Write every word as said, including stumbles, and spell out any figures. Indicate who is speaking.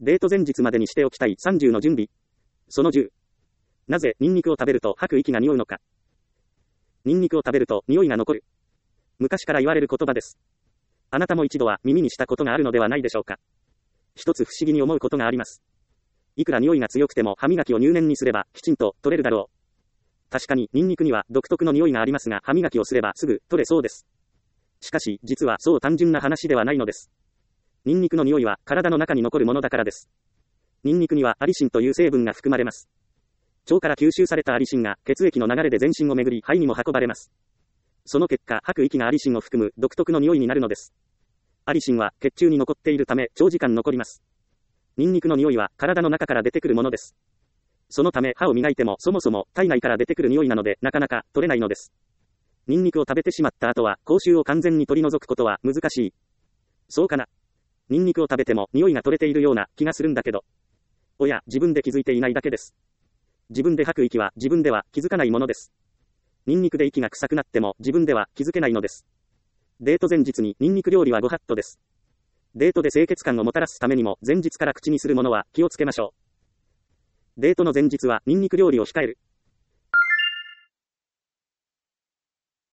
Speaker 1: デート前日までにしておきたいさんじゅうの準備。そのじゅう。なぜニンニクを食べると吐く息が匂うのか。ニンニクを食べると匂いが残る。昔から言われる言葉です。あなたも一度は耳にしたことがあるのではないでしょうか。一つ不思議に思うことがあります。いくら匂いが強くても歯磨きを入念にすればきちんと取れるだろう。確かにニンニクには独特の匂いがありますが、歯磨きをすればすぐ取れそうです。しかし実はそう単純な話ではないのです。ニンニクの匂いは体の中に残るものだからです。ニンニクにはアリシンという成分が含まれます。腸から吸収されたアリシンが血液の流れで全身を巡り肺にも運ばれます。その結果、吐く息がアリシンを含む独特の匂いになるのです。アリシンは血中に残っているため長時間残ります。ニンニクの匂いは体の中から出てくるものです。そのため歯を磨いてもそもそも体内から出てくる匂いなのでなかなか取れないのです。ニンニクを食べてしまった後は口臭を完全に取り除くことは難しい。そうかな。ニンニクを食べても匂いが取れているような気がするんだけど。おや、自分で気づいていないだけです。自分で吐く息は自分では気づかないものです。ニンニクで息が臭くなっても自分では気づけないのです。デート前日にニンニク料理はご法度です。デートで清潔感をもたらすためにも前日から口にするものは気をつけましょう。デートの前日はニンニク料理を控える。